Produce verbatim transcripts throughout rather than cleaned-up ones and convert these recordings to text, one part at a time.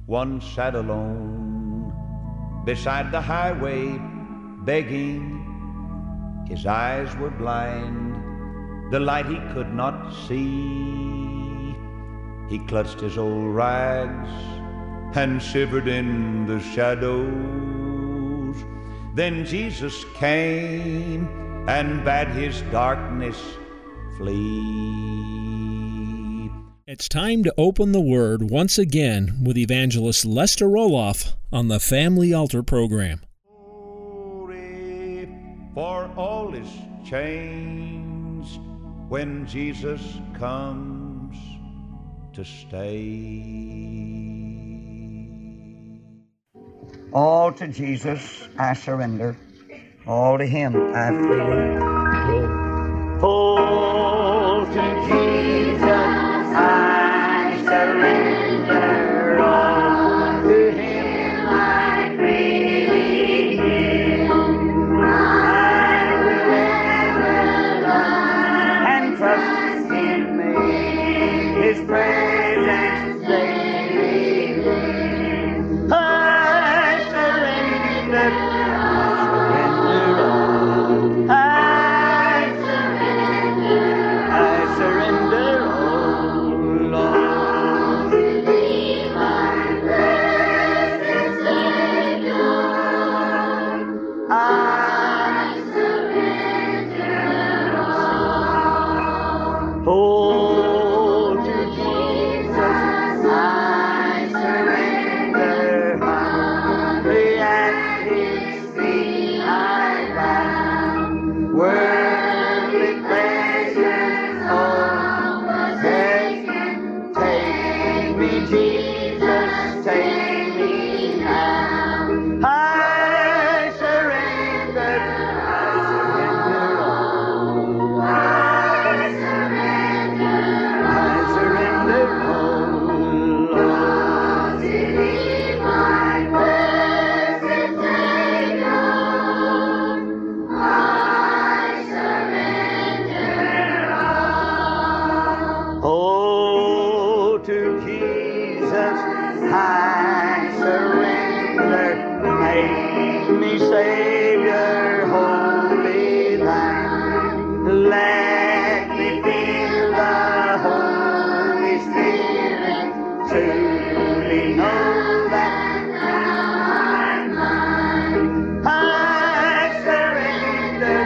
one sat alone beside the highway begging. His eyes were blind, the light he could not see. He clutched his old rags and shivered in the shadows. Then Jesus came and bade his darkness flee. It's time to open the Word once again with Evangelist Lester Roloff on the Family Altar program. Glory, for all is changed when Jesus comes to stay. All to Jesus I surrender, all to Him I freely give. All to Jesus I surrender, all to Him I freely give. I will ever love and trust in me, His presence daily live. I surrender, surrender all. I surrender, I surrender all, Lord. To Thee, my blessed Savior, I surrender all. Oh, to Jesus I surrender, humbly at His feet I bow. Worldly pleasures all possession, take me, Jesus, take me now. I surrender, I surrender all. I surrender, I surrender all, Lord. To Thee, my blessed Savior, I surrender all. Oh, to Jesus I surrender. Make me Savior, wholly Thine. Let me feel the Holy Spirit, truly know that Thou art mine. I surrender,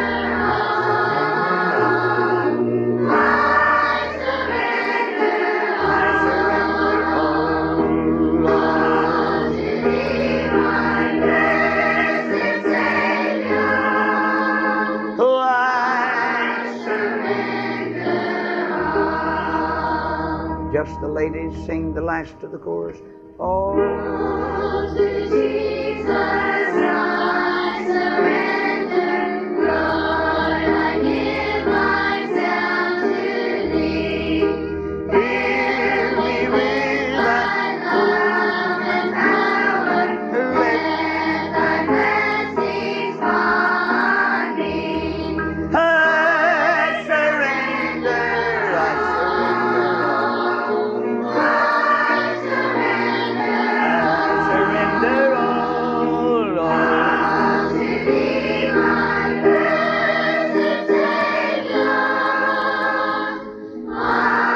I surrender, I surrender all, Lord. To Thee, my blessed Savior, oh, I surrender all. Just the ladies sing the last of the chorus. Oh, to Jesus I surrender, Lord, I give myself to Thee. Fill me with Thy love and power, let Thy blessings fall on me. I surrender, I surrender all. I surrender, I surrender all, Lord. To Thee, my blessed Savior, I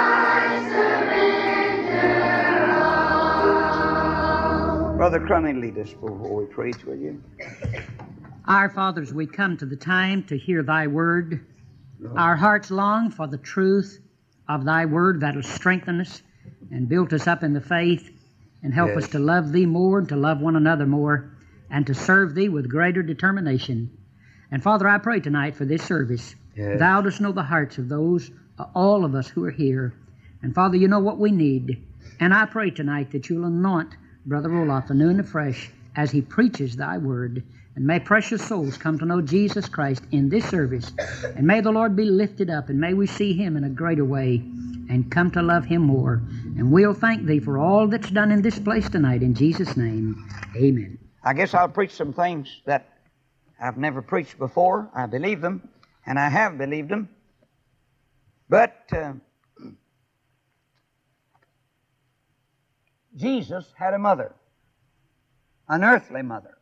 surrender all. Brother Crummy, lead us before we preach, will you? Our fathers, we come to the time to hear Thy word. Our hearts long for the truth of Thy word that will strengthen us and build us up in the faith and help Yes. us to love Thee more and to love one another more and to serve Thee with greater determination. And Father, I pray tonight for this service. Yes. Thou dost know the hearts of those, uh, all of us who are here. And Father, you know what we need. And I pray tonight that you'll anoint Brother Roloff anew and afresh as he preaches Thy word. And may precious souls come to know Jesus Christ in this service. And may the Lord be lifted up, and may we see Him in a greater way and come to love Him more. And we'll thank Thee for all that's done in this place tonight. In Jesus' name, amen. I guess I'll preach some things that I've never preached before. I believe them, and I have believed them. But uh, Jesus had a mother, an earthly mother.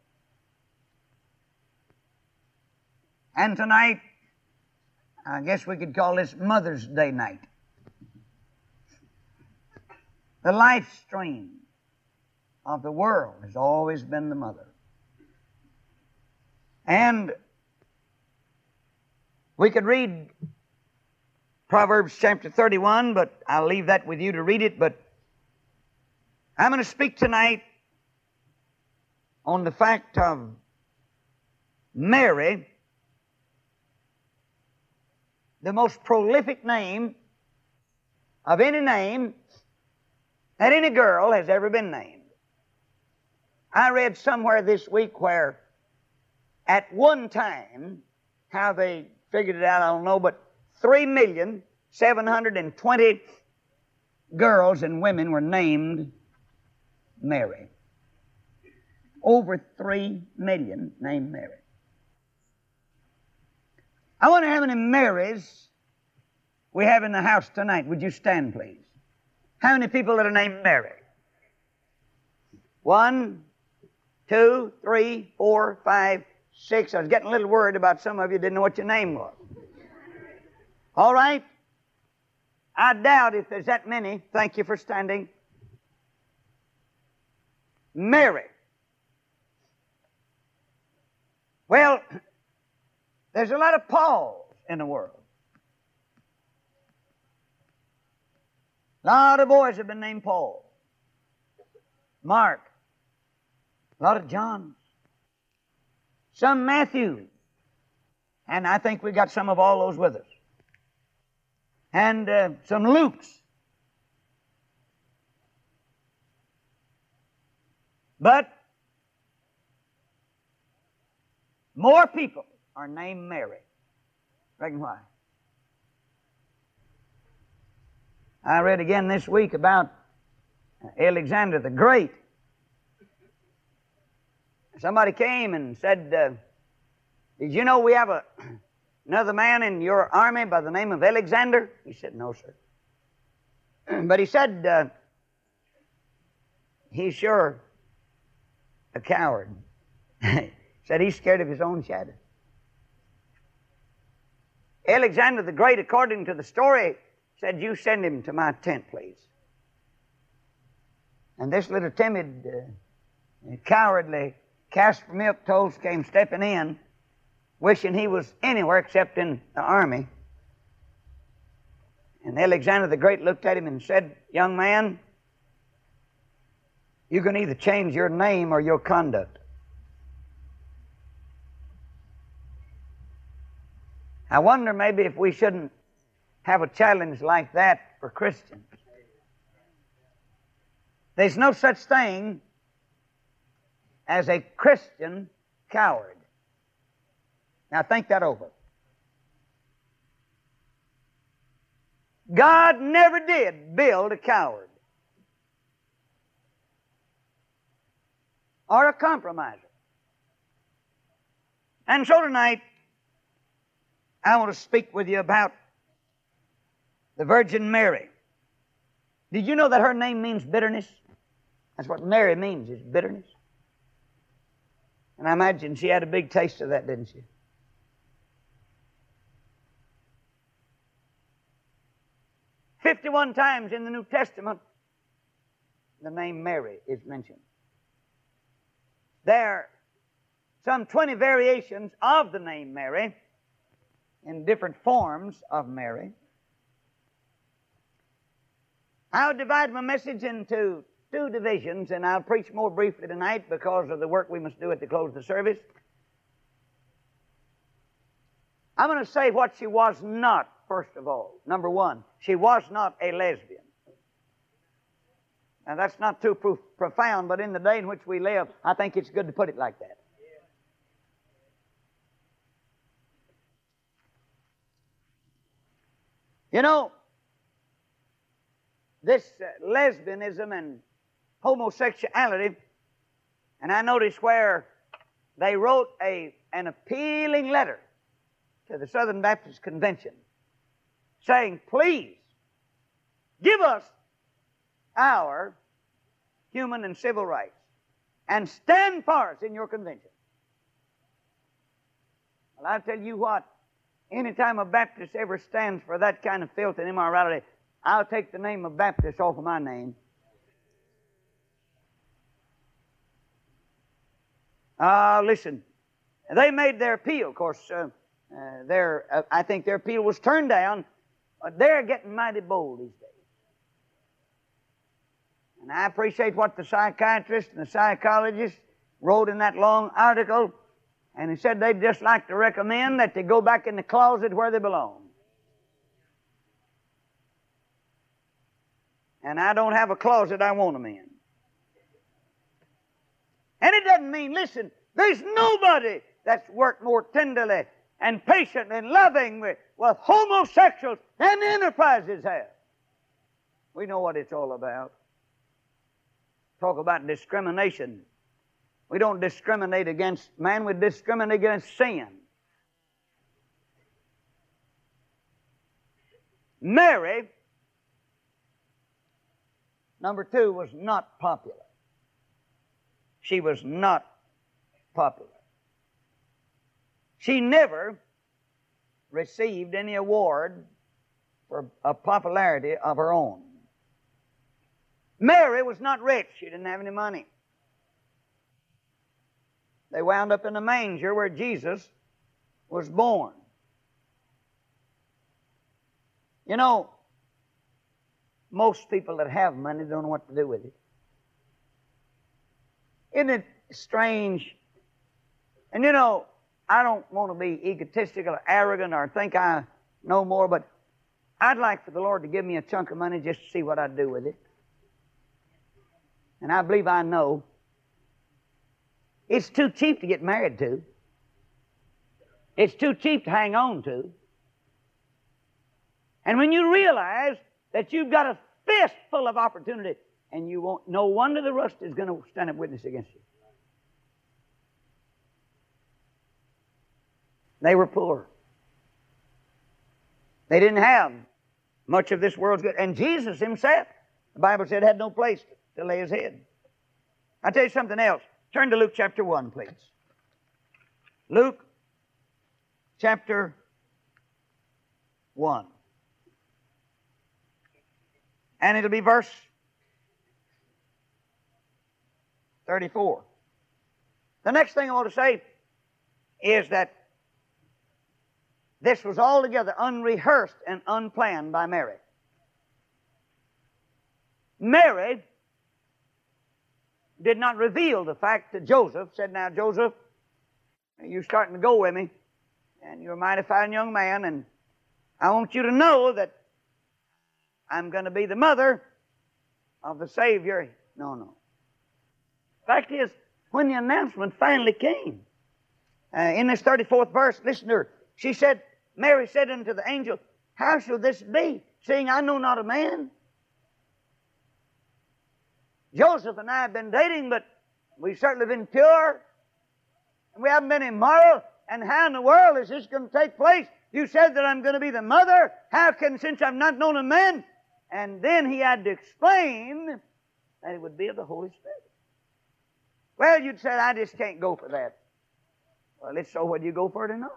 And tonight, I guess we could call this Mother's Day night. The life stream of the world has always been the mother. And we could read Proverbs chapter thirty-one, but I'll leave that with you to read it. But I'm going to speak tonight on the fact of Mary, the most prolific name of any name that any girl has ever been named. I read somewhere this week where at one time, how they figured it out, I don't know, but three million seven hundred twenty girls and women were named Mary. Over three million named Mary. I wonder how many Marys we have in the house tonight. Would you stand, please? How many people that are named Mary? One, two, three, four, five, six. I was getting a little worried about some of you didn't know what your name was. All right? I doubt if there's that many. Thank you for standing. Mary. Well, there's a lot of Pauls in the world. A lot of boys have been named Paul. Mark. A lot of Johns. Some Matthews. And I think we got some of all those with us. And uh, some Lukes. But more people are named Mary. Reckon why? I read again this week about Alexander the Great. Somebody came and said, uh, did you know we have a, another man in your army by the name of Alexander? He said, no, sir. But he said, uh, he's sure a coward. He said he's scared of his own shadow. Alexander the Great, according to the story, said, you send him to my tent, please. And this little timid, uh, cowardly, Casper Milquetoast came stepping in, wishing he was anywhere except in the army. And Alexander the Great looked at him and said, young man, you can either change your name or your conduct. I wonder maybe if we shouldn't have a challenge like that for Christians. There's no such thing as a Christian coward. Now think that over. God never did build a coward or a compromiser. And so tonight, I want to speak with you about the Virgin Mary. Did you know that her name means bitterness? That's what Mary means, is bitterness. And I imagine she had a big taste of that, didn't she? Fifty-one times in the New Testament, the name Mary is mentioned. There are some twenty variations of the name Mary in different forms of Mary. I'll divide my message into two divisions, and I'll preach more briefly tonight because of the work we must do at the close of the service. I'm going to say what she was not, first of all. Number one, she was not a lesbian. Now, that's not too pro- profound, but in the day in which we live, I think it's good to put it like that. You know, this uh, lesbianism and homosexuality, and I noticed where they wrote a, an appealing letter to the Southern Baptist Convention saying, please, give us our human and civil rights, and stand for us in your convention. Well, I tell you what, anytime a Baptist ever stands for that kind of filth and immorality, I'll take the name of Baptist off of my name. Ah, uh, listen, they made their appeal. Of course, uh, uh, their, uh, I think their appeal was turned down, but they're getting mighty bold these days. And I appreciate what the psychiatrist and the psychologist wrote in that long article, and he said they'd just like to recommend that they go back in the closet where they belong. And I don't have a closet I want them in. And it doesn't mean, listen, there's nobody that's worked more tenderly and patiently and loving with, with homosexuals than the Enterprises have. We know what it's all about. Talk about discrimination. We don't discriminate against man, we discriminate against sin. Mary, number two, was not popular. She was not popular. She never received any award for a popularity of her own. Mary was not rich. She didn't have any money. They wound up in a manger where Jesus was born. You know, most people that have money don't know what to do with it. Isn't it strange? And you know, I don't want to be egotistical or arrogant or think I know more, but I'd like for the Lord to give me a chunk of money just to see what I'd do with it. And I believe I know. It's too cheap to get married to. It's too cheap to hang on to. And when you realize that you've got a fist full of opportunity, and you won't, no wonder the rust is going to stand up witness against you. They were poor. They didn't have much of this world's good. And Jesus himself, the Bible said, had no place to lay his head. I'll tell you something else. Turn to Luke chapter one, please. Luke chapter one. And it'll be verse thirty-four. The next thing I want to say is that this was altogether unrehearsed and unplanned by Mary. Mary did not reveal the fact to Joseph. Said, now, Joseph, you're starting to go with me, and you're a mighty fine young man, and I want you to know that I'm going to be the mother of the Savior. No, no. Fact is, when the announcement finally came, uh, in this thirty-fourth verse, listen to her. She said, Mary said unto the angel, how shall this be, seeing I know not a man? Joseph and I have been dating, but we've certainly been pure, and we haven't been immoral, and how in the world is this going to take place? You said that I'm going to be the mother. How can, since I've not known a man? And then he had to explain that it would be of the Holy Spirit. Well, you'd say, I just can't go for that. Well, it's so whether you go for it or not.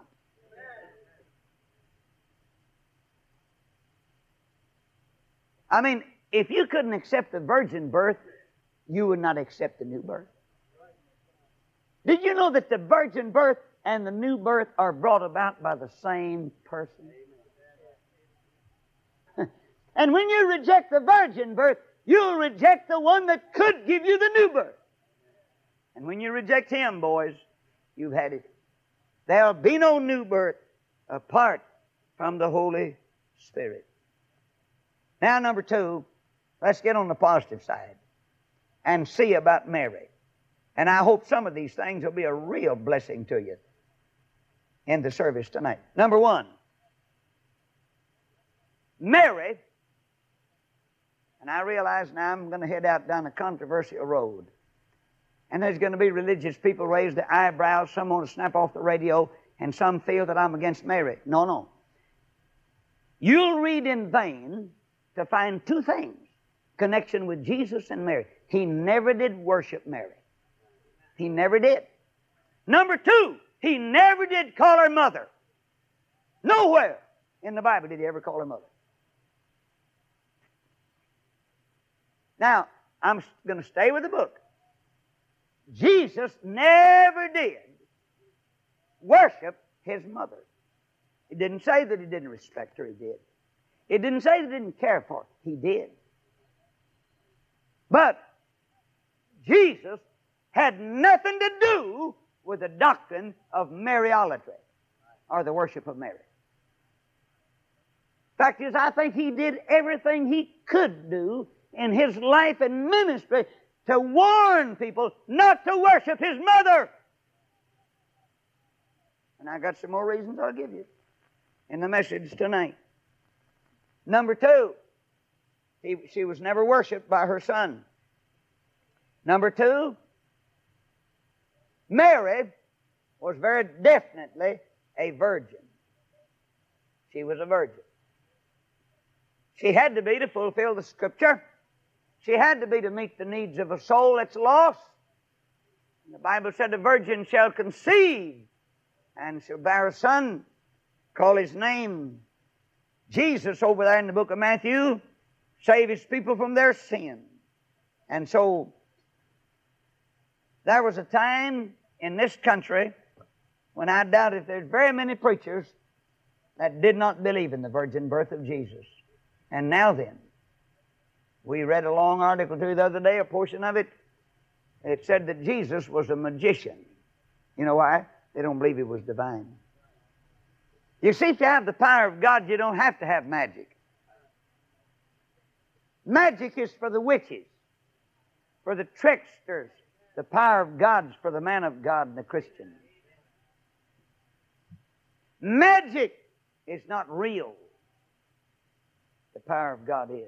I mean, if you couldn't accept the virgin birth, you would not accept the new birth. Did you know that the virgin birth and the new birth are brought about by the same person? And when you reject the virgin birth, you'll reject the one that could give you the new birth. And when you reject him, boys, you've had it. There'll be no new birth apart from the Holy Spirit. Now, number two, let's get on the positive side and see about Mary. And I hope some of these things will be a real blessing to you in the service tonight. Number one, Mary, and I realize now I'm going to head out down a controversial road. And there's going to be religious people raise their eyebrows, some want to snap off the radio, and some feel that I'm against Mary. No, no. You'll read in vain to find two things, connection with Jesus and Mary. he never did worship Mary. He never did. Number two, he never did call her mother. Nowhere in the Bible did he ever call her mother. Now, I'm going to stay with the book. Jesus never did worship his mother. It didn't say that he didn't respect her. He did. It didn't say that he didn't care for her. He did. But Jesus had nothing to do with the doctrine of Mariolatry or the worship of Mary. Fact is, I think he did everything he could do in his life and ministry to warn people not to worship his mother. And I got some more reasons I'll give you in the message tonight. Number two, he, she was never worshipped by her son. Number two, Mary was very definitely a virgin. She was a virgin. She had to be to fulfill the Scripture. She had to be to meet the needs of a soul that's lost. And the Bible said the virgin shall conceive and shall bear a son, call his name Jesus over there in the book of Matthew, save his people from their sin. And so there was a time in this country when I doubt if there's very many preachers that did not believe in the virgin birth of Jesus. And now then, we read a long article too the other day, a portion of it. It said that Jesus was a magician. You know why? They don't believe he was divine. You see, if you have the power of God, you don't have to have magic. Magic is for the witches, for the tricksters. The power of God's for the man of God and the Christian. Magic is not real. The power of God is.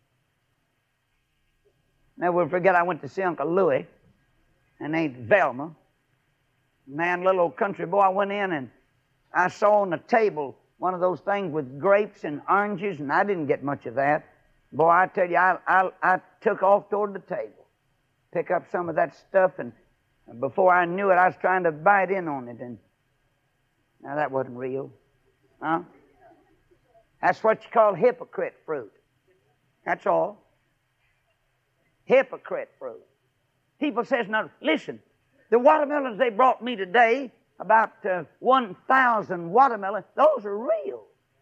Never forget, I went to see Uncle Louis and Aunt Velma. Man, little old country boy, I went in and I saw on the table one of those things with grapes and oranges, and I didn't get much of that. Boy, I tell you, I, I, I took off toward the table, pick up some of that stuff, and, and before I knew it, I was trying to bite in on it. And now that wasn't real. Huh? That's what you call hypocrite fruit. That's all. Hypocrite fruit. People says, now, listen, the watermelons they brought me today, about uh, one thousand watermelons, those are real.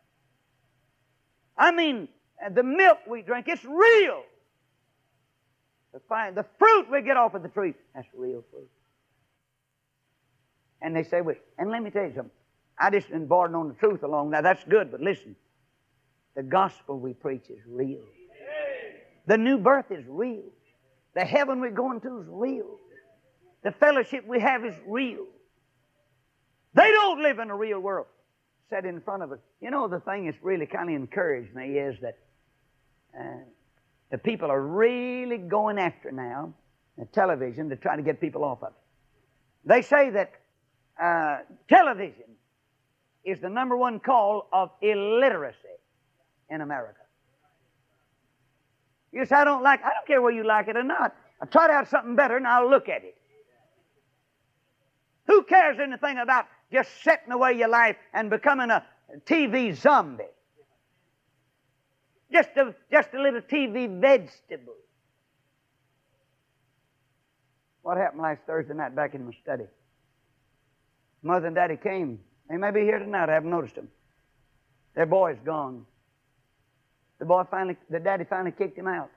I mean, the milk we drink, it's real. The, fine, the fruit we get off of the tree, that's real fruit. And they say, well, and let me tell you something. I just been born on the truth along. Now, that's good, but listen. The gospel we preach is real. The new birth is real. The heaven we're going to is real. The fellowship we have is real. They don't live in a real world. Set in front of us. You know, the thing that's really kind of encouraged me is that uh, the people are really going after now the television to try to get people off of it. They say that uh, television is the number one cause of illiteracy in America. You say, I don't like, I don't care whether you like it or not. I tried out something better and I'll look at it. Who cares anything about just setting away your life and becoming a T V zombie? Just a, just a little T V vegetable. What happened last Thursday night back in my study? Mother and Daddy came. They may be here tonight. I haven't noticed them. Their boy's gone. The boy finally, the daddy finally kicked him out.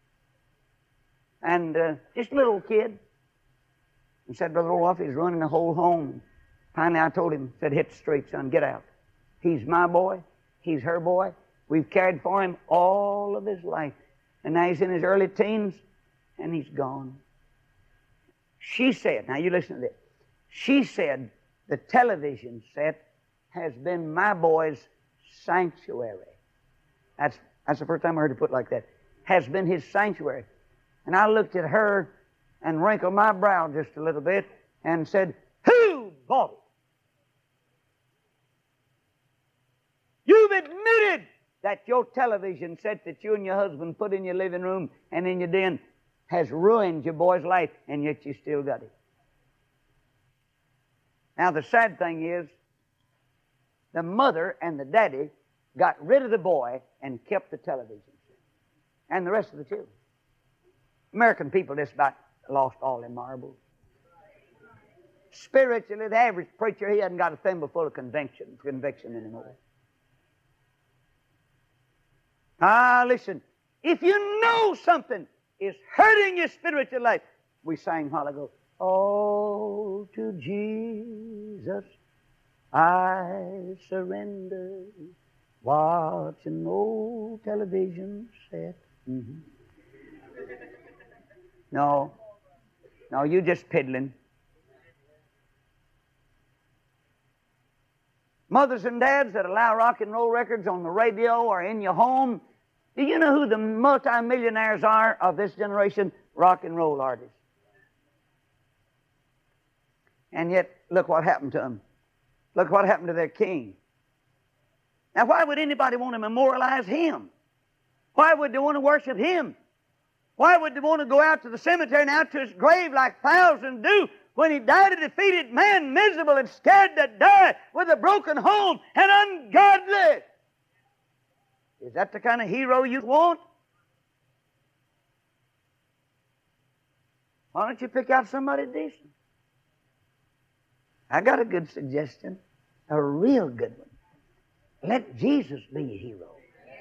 And uh, just a little kid. He said, Brother Olaf, he's running the whole home. Finally, I told him, said, hit the street, son, get out. He's my boy. He's her boy. We've cared for him all of his life. And now he's in his early teens, and he's gone. She said, now you listen to this. She said, the television set has been my boy's sanctuary. That's, that's the first time I heard it put like that. Has been his sanctuary. And I looked at her and wrinkled my brow just a little bit and said, who bought it? You've admitted that your television set that you and your husband put in your living room and in your den has ruined your boy's life, and yet you still got it. Now, the sad thing is, the mother and the daddy got rid of the boy and kept the television and the rest of the children. American people just about lost all their marbles. Spiritually, the average preacher, he hasn't got a thimble full of conviction, conviction anymore. Ah, listen, if you know something is hurting your spiritual life, we sang a while ago, oh, to Jesus I surrender, watching old television set. Mm-hmm. No, no, you just piddling. Mothers and dads that allow rock and roll records on the radio or in your home, do you know who the multimillionaires are of this generation? Rock and roll artists. And yet, look what happened to them. Look what happened to their king. Now, why would anybody want to memorialize him? Why would they want to worship him? Why would they want to go out to the cemetery and out to his grave like thousands do when he died a defeated man, miserable and scared to die with a broken home and ungodly? Is that the kind of hero you want? Why don't you pick out somebody decent? I got a good suggestion, a real good one. Let Jesus be your hero.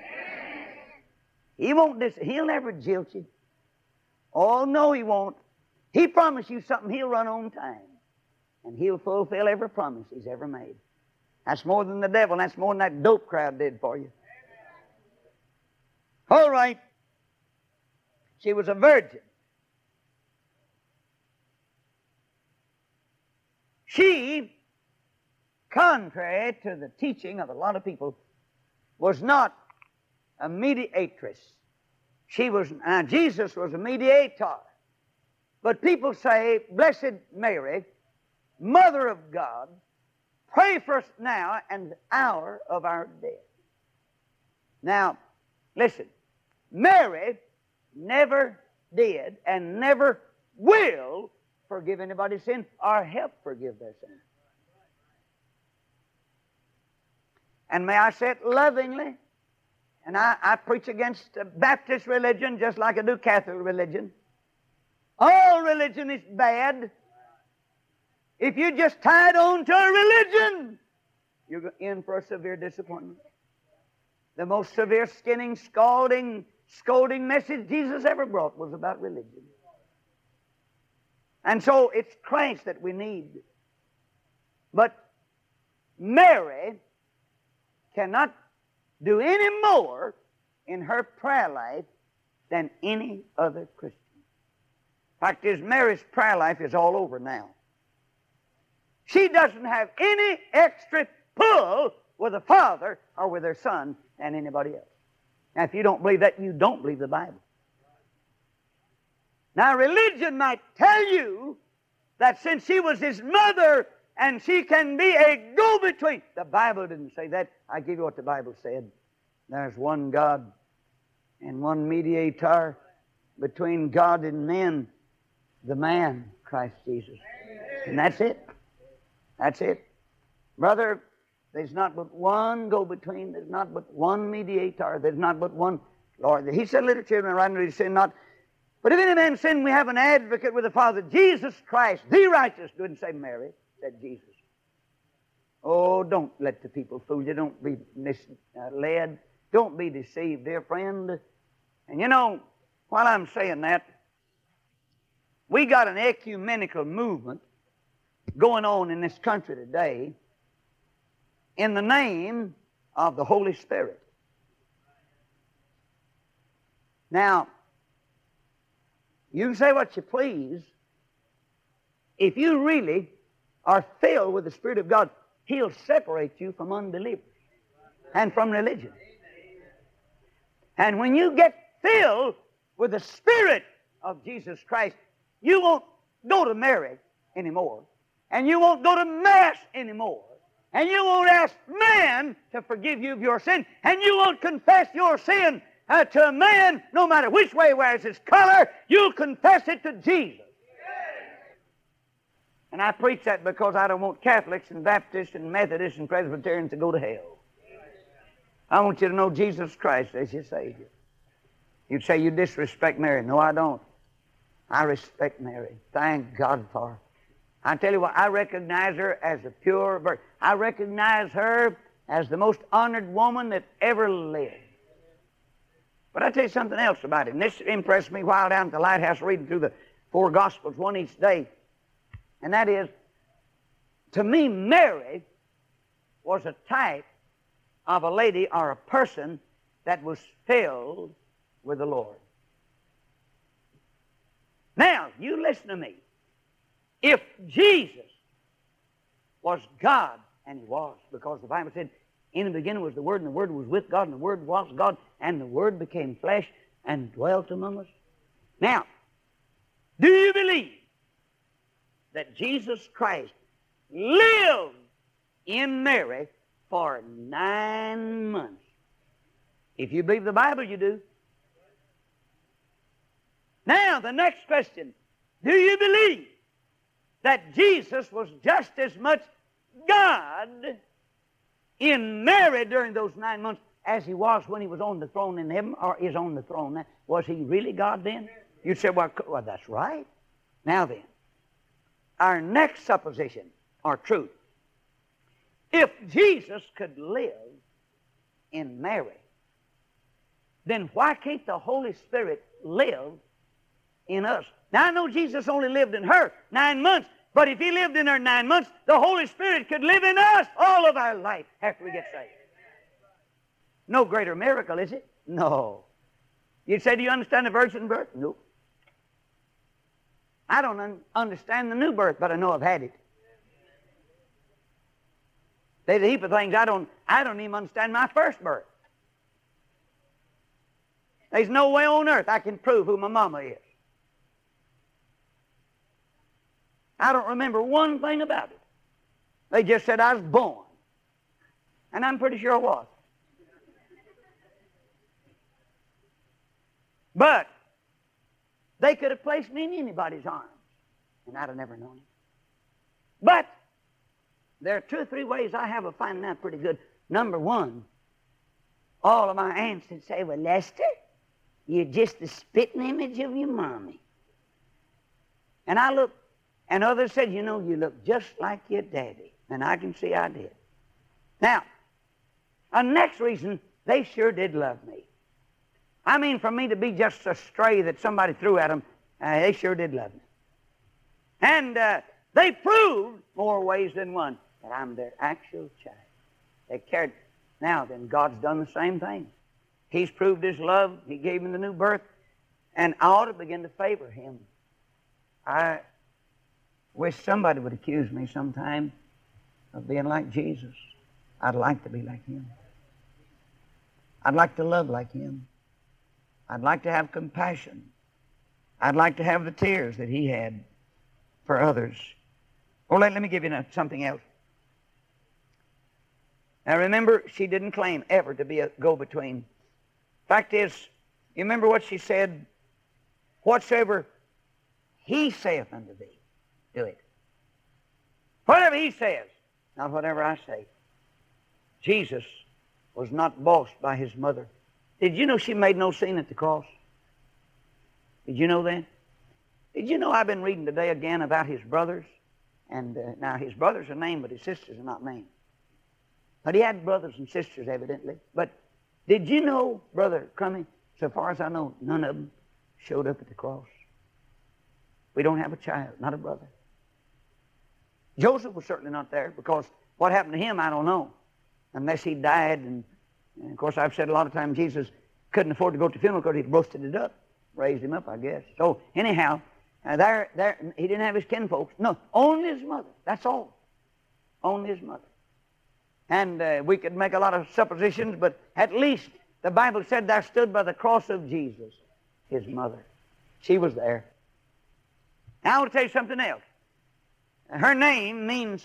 He won't dis- he'll never jilt you. Oh, no, he won't. He promised you something, he'll run on time. And he'll fulfill every promise he's ever made. That's more than the devil, that's more than that dope crowd did for you. All right. She was a virgin. She, contrary to the teaching of a lot of people, was not a mediatrix. She was, now Jesus was a mediator. But people say, Blessed Mary, Mother of God, pray for us now and the hour of our death. Now, listen, Mary never did and never will forgive anybody's sin or help forgive their sin. And may I say it lovingly, and I, I preach against Baptist religion just like I do Catholic religion. All religion is bad. If you just tied on to a religion, you're in for a severe disappointment. The most severe skinning, scalding, scolding message Jesus ever brought was about religion. And so it's Christ that we need. But Mary cannot do any more in her prayer life than any other Christian. Fact is, Mary's prayer life is all over now. She doesn't have any extra pull with the Father or with her Son than anybody else. Now, if you don't believe that, you don't believe the Bible. Now, religion might tell you that since she was his mother and she can be a go-between. The Bible didn't say that. I give you what the Bible said. There's one God and one mediator between God and men, the man, Christ Jesus. And that's it. That's it. Brother, there's not but one go-between. There's not but one mediator. There's not but one Lord. He said, little children, right, he said not. But if any man sin, we have an advocate with the Father, Jesus Christ, the righteous. Didn't say Mary, said Jesus. Oh, don't let the people fool you. Don't be misled. Don't be deceived, dear friend. And you know, while I'm saying that, we got an ecumenical movement going on in this country today in the name of the Holy Spirit. Now, you can say what you please. If you really are filled with the Spirit of God, He'll separate you from unbelievers and from religion. And when you get filled with the Spirit of Jesus Christ, you won't go to Mary anymore. And you won't go to Mass anymore. And you won't ask man to forgive you of your sin. And you won't confess your sin uh, to a man, no matter which way he wears his color, you'll confess it to Jesus. And I preach that because I don't want Catholics and Baptists and Methodists and Presbyterians to go to hell. I want you to know Jesus Christ as your Savior. You'd say you disrespect Mary. No, I don't. I respect Mary. Thank God for her. I tell you what, I recognize her as a pure virgin. I recognize her as the most honored woman that ever lived. But I tell you something else about it, and this impressed me while down at the lighthouse reading through the four Gospels, one each day. And that is, to me, Mary was a type of a lady or a person that was filled with the Lord. Now, you listen to me. If Jesus was God, and He was, because the Bible said, in the beginning was the Word, and the Word was with God, and the Word was God, and the Word became flesh and dwelt among us. Now, do you believe that Jesus Christ lived in Mary for nine months? If you believe the Bible, you do. Now, the next question. Do you believe that Jesus was just as much God in Mary during those nine months as He was when He was on the throne in heaven, or is on the throne now? Was He really God then? You'd say, well, well, that's right. Now then, our next supposition, or truth. If Jesus could live in Mary, then why can't the Holy Spirit live in us? Now, I know Jesus only lived in her nine months, but if He lived in her nine months, the Holy Spirit could live in us all of our life after we get saved. No greater miracle, is it? No. You'd say, do you understand the virgin birth? Nope. I don't un- understand the new birth, but I know I've had it. There's a heap of things I don't, I don't even understand my first birth. There's no way on earth I can prove who my mama is. I don't remember one thing about it. They just said I was born. And I'm pretty sure I was. But they could have placed me in anybody's arms, and I'd have never known it. But there are two or three ways I have of finding out pretty good. Number one, all of my aunts would say, well, Lester, you're just the spitting image of your mommy. And I look, and others said, you know, you look just like your daddy. And I can see I did. Now, the next reason, they sure did love me. I mean, for me to be just a stray that somebody threw at them, uh, they sure did love me. And uh, they proved, more ways than one, that I'm their actual child. They cared. Now, then, God's done the same thing. He's proved His love. He gave me the new birth. And I ought to begin to favor Him. I wish somebody would accuse me sometime of being like Jesus. I'd like to be like Him. I'd like to love like Him. I'd like to have compassion. I'd like to have the tears that He had for others. Well, let, let me give you something else. Now, remember, she didn't claim ever to be a go-between. Fact is, you remember what she said? Whatsoever He saith unto thee, do it. Whatever He says, not whatever I say. Jesus was not bossed by His mother. Did you know she made no scene at the cross? Did you know that? Did you know I've been reading today again about His brothers? And uh, now His brothers are named, but His sisters are not named. But He had brothers and sisters, evidently. But did you know, Brother Crummy, so far as I know, none of them showed up at the cross? We don't have a child, not a brother. Joseph was certainly not there, because what happened to him, I don't know. Unless he died, and, and of course I've said a lot of times Jesus couldn't afford to go to the funeral because he'd roasted it up, raised him up, I guess. So anyhow, uh, there, there, he didn't have his kinfolks. No, only his mother. That's all. Only his mother. And uh, we could make a lot of suppositions, but at least the Bible said there stood by the cross of Jesus His mother. She was there. Now I want to tell you something else. Her name means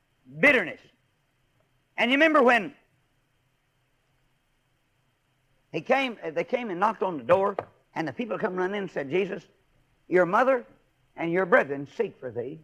bitterness. And you remember when He came, they came and knocked on the door, and the people come running in and said, Jesus, your mother and your brethren seek for thee.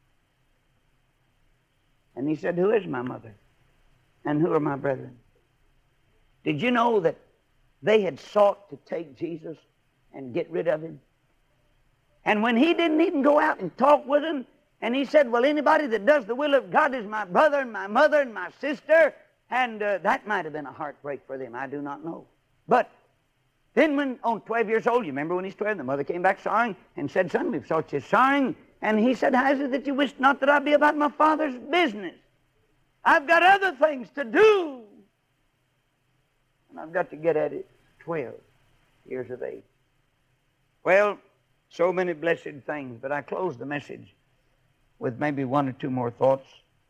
And he said, who is my mother? And who are my brethren? Did you know that they had sought to take Jesus and get rid of him? And when he didn't even go out and talk with them, and he said, well, anybody that does the will of God is my brother and my mother and my sister, and uh, that might have been a heartbreak for them. I do not know. But then when, on twelve years old, you remember when he's twelve, the mother came back sorrowing and said, son, we've sought you sorrowing. And he said, how is it that you wish not that I be about my Father's business? I've got other things to do. And I've got to get at it twelve years of age. Well, so many blessed things, but I close the message with maybe one or two more thoughts.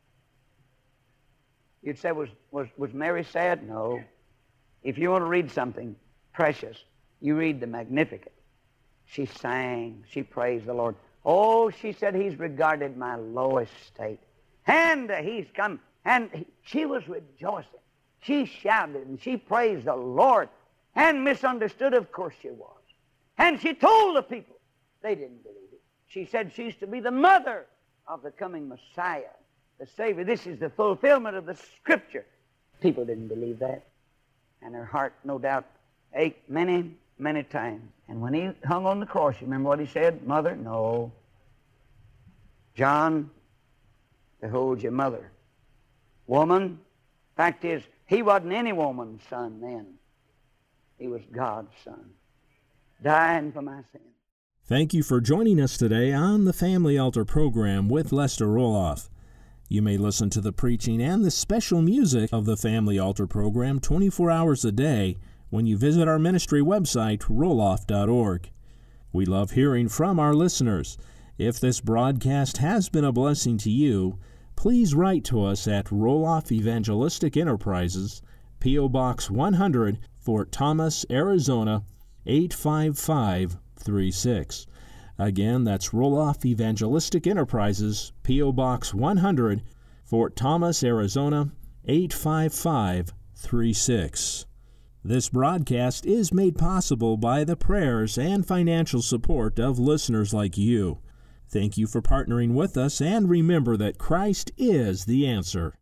You'd say, was, was, was Mary sad? No. If you want to read something precious, you read the Magnificat. She sang. She praised the Lord. Oh, she said, he's regarded my lowest state. And uh, he's come. And he, she was rejoicing. She shouted and she praised the Lord. And misunderstood, of course she was. And she told the people. They didn't believe it. She said she's to be the mother of the coming Messiah, the Savior. This is the fulfillment of the Scripture. People didn't believe that. And her heart, no doubt, ached many, many times. And when he hung on the cross, you remember what he said? Mother? No. John, behold your mother. Woman? Fact is, he wasn't any woman's son then. He was God's son, dying for my sins. Thank you for joining us today on the Family Altar program with Lester Roloff. You may listen to the preaching and the special music of the Family Altar program twenty-four hours a day when you visit our ministry website, roloff dot org. We love hearing from our listeners. If this broadcast has been a blessing to you, please write to us at Roloff Evangelistic Enterprises, P O. Box one hundred, Fort Thomas, Arizona, eight five five three six. Again, that's Roloff Evangelistic Enterprises, P O. Box one hundred, Fort Thomas, Arizona, eight five five three six. This broadcast is made possible by the prayers and financial support of listeners like you. Thank you for partnering with us, and remember that Christ is the answer.